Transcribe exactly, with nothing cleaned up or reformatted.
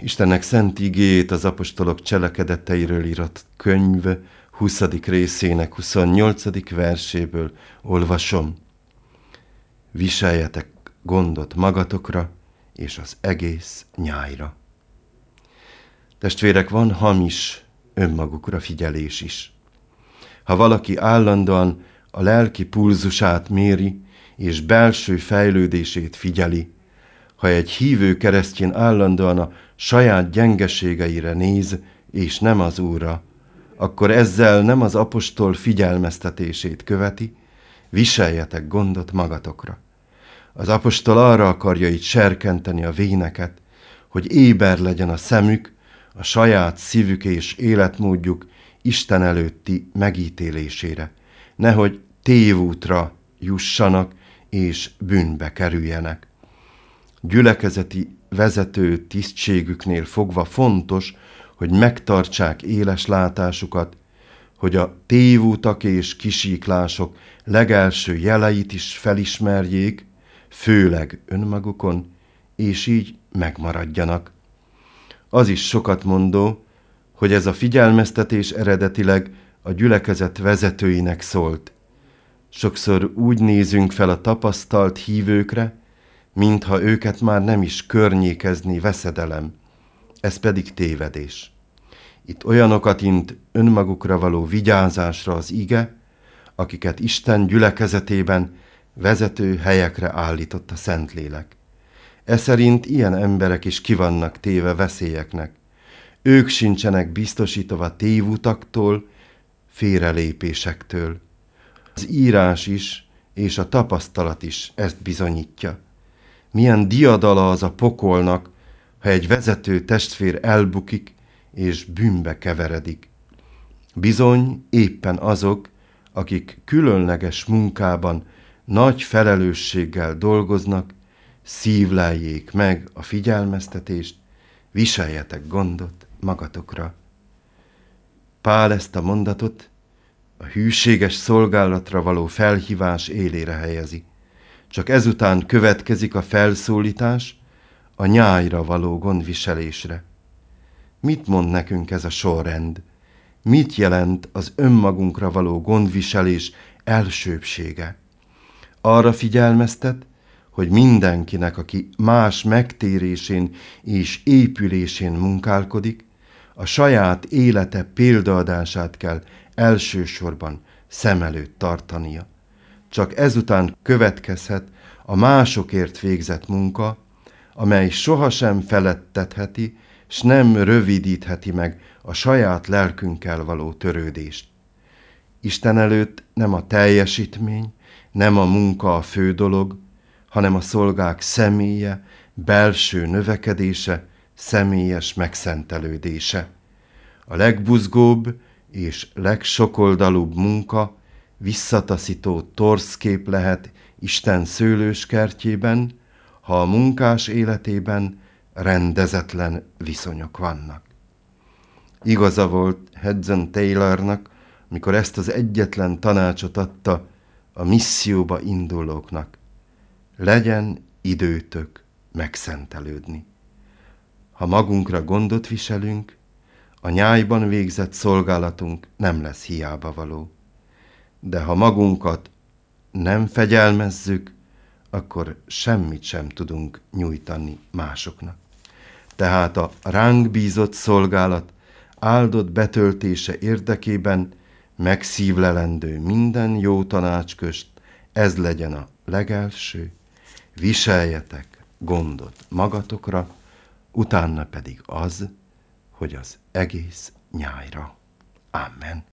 Istennek szent igéjét az apostolok cselekedeteiről írott könyv huszadik részének huszonnyolcadik verséből olvasom. Viseljetek gondot magatokra és az egész nyájra. Testvérek, van hamis önmagukra figyelés is. Ha valaki állandóan a lelki pulzusát méri és belső fejlődését figyeli, ha egy hívő keresztény állandóan a saját gyengeségeire néz, és nem az Úrra, akkor ezzel nem az apostol figyelmeztetését követi, viseljetek gondot magatokra. Az apostol arra akarja itt serkenteni a véneket, hogy éber legyen a szemük, a saját szívük és életmódjuk Isten előtti megítélésére, nehogy tévútra jussanak és bűnbe kerüljenek. Gyülekezeti vezető tisztségüknél fogva fontos, hogy megtartsák éles látásukat, hogy a tévútak és kisíklások legelső jeleit is felismerjék, főleg önmagukon, és így megmaradjanak. Az is sokat mondó, hogy ez a figyelmeztetés eredetileg a gyülekezet vezetőinek szólt. Sokszor úgy nézünk fel a tapasztalt hívőkre, mintha őket már nem is környékezni veszedelem. Ez pedig tévedés. Itt olyanokat int önmagukra való vigyázásra az ige, akiket Isten gyülekezetében vezető helyekre állított a Szentlélek. E szerint ilyen emberek is ki vannak téve veszélyeknek. Ők sincsenek biztosítva tévutaktól, félrelépésektől. Az írás is és a tapasztalat is ezt bizonyítja. Milyen diadala az a pokolnak, ha egy vezető testvér elbukik és bűnbe keveredik. Bizony éppen azok, akik különleges munkában nagy felelősséggel dolgoznak, szívleljék meg a figyelmeztetést, viseljetek gondot magatokra. Pál ezt a mondatot a hűséges szolgálatra való felhívás élére helyezi. Csak ezután következik a felszólítás a nyájra való gondviselésre. Mit mond nekünk ez a sorrend? Mit jelent az önmagunkra való gondviselés elsőbbsége? Arra figyelmeztet, hogy mindenkinek, aki más megtérésén és épülésén munkálkodik, a saját élete példaadását kell elsősorban szem előtt tartania. Csak ezután következhet a másokért végzett munka, amely sohasem felettetheti, s nem rövidítheti meg a saját lelkünkkel való törődést. Isten előtt nem a teljesítmény, nem a munka a fő dolog, hanem a szolgák személye, belső növekedése, személyes megszentelődése. A legbuzgóbb és legsokoldalúbb munka visszataszító torszkép lehet Isten szőlőskertjében, ha a munkás életében rendezetlen viszonyok vannak. Igaza volt Hudson Taylornak, mikor ezt az egyetlen tanácsot adta a misszióba indulóknak. Legyen időtök megszentelődni. Ha magunkra gondot viselünk, a nyájban végzett szolgálatunk nem lesz hiába való. De ha magunkat nem fegyelmezzük, akkor semmit sem tudunk nyújtani másoknak. Tehát a ránk bízott szolgálat áldott betöltése érdekében megszívlelendő minden jó tanács közt, ez legyen a legelső, viseljetek gondot magatokra, utána pedig az, hogy az egész nyájra. Amen.